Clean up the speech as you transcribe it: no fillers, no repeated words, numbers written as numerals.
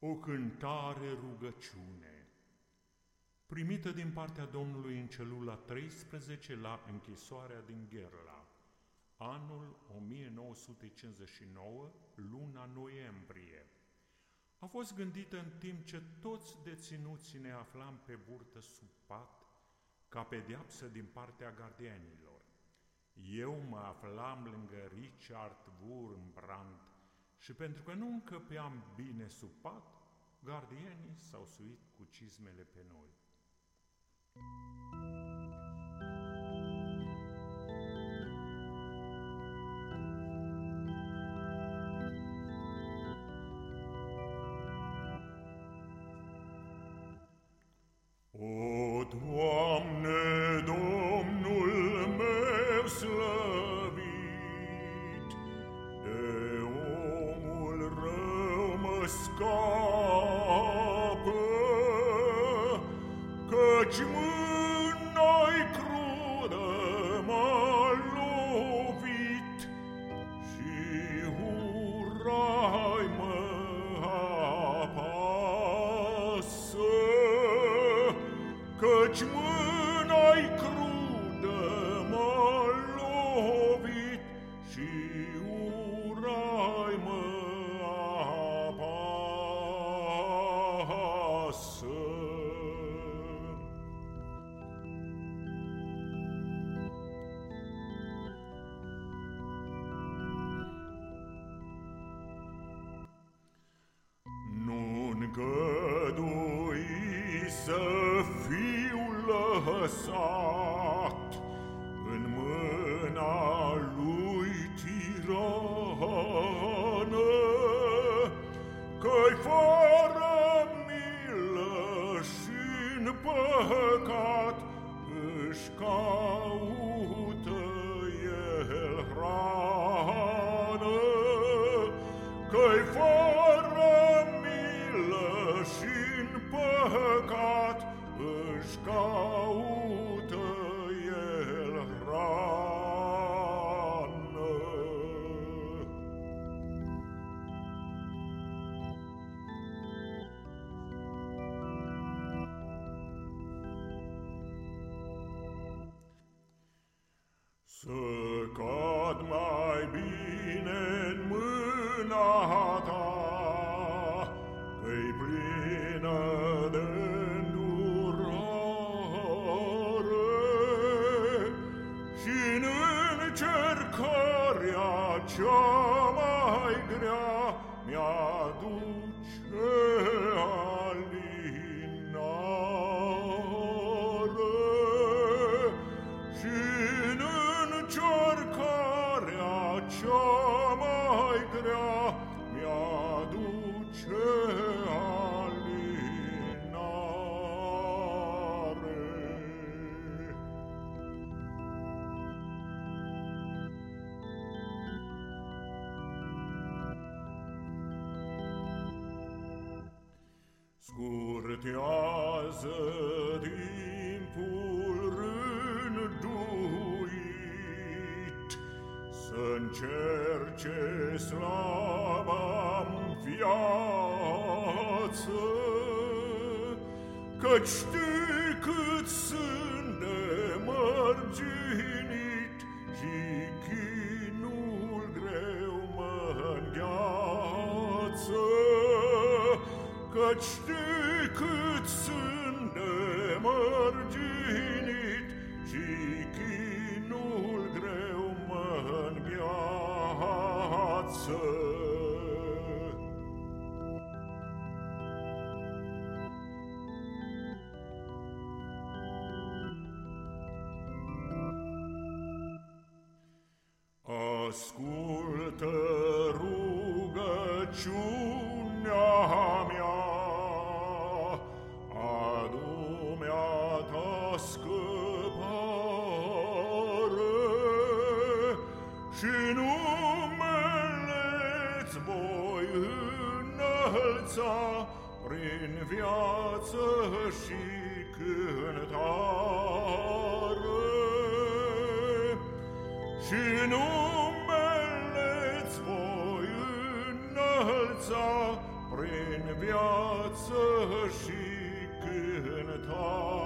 O cântare rugăciune primită din partea Domnului în celula 13 la închisoarea din Gherla, anul 1959, luna noiembrie. A fost gândită în timp ce toți deținuții ne aflam pe burtă sub pat, ca pedeapsă din partea gardienilor. Eu mă aflam lângă Richard Wurmbrand și pentru că nu încăpeam bine sub pat, gardienii s-au suit cu cizmele pe noi. O, Doamne, Domnul meu slăvit, de omul rău mă scapă, căci mâna-i crudă m-a lovit și urai mă apasă, căci mâna-i crudă m-a lovit și urai mă apasă. Nu îngădui să fiu lăsat în mâna lui tirană, că-i fără milă și-n păcat își caută el hrană, că-i fără milă și-n păcat își caută el hrană. Să cad mai bine-n mâna ta, că-i plină de și-n încercarea cea mai grea mi-aduce alinare, și-n încercarea cea mai grea mi-aduce scurtează timpul rânduit să încerce slaba-n viață, căci știi cât sunt de mărginit și chinul greu mă îngheață, căci știi cât sunt de mărginit și chinul greu mă îngheață. Ascultă rugăciunea mea, adu-mi-a ta scăpare și numele-ți voi înălța prin viață și cântare, și numele-ți voi înălța prin viață și cântare.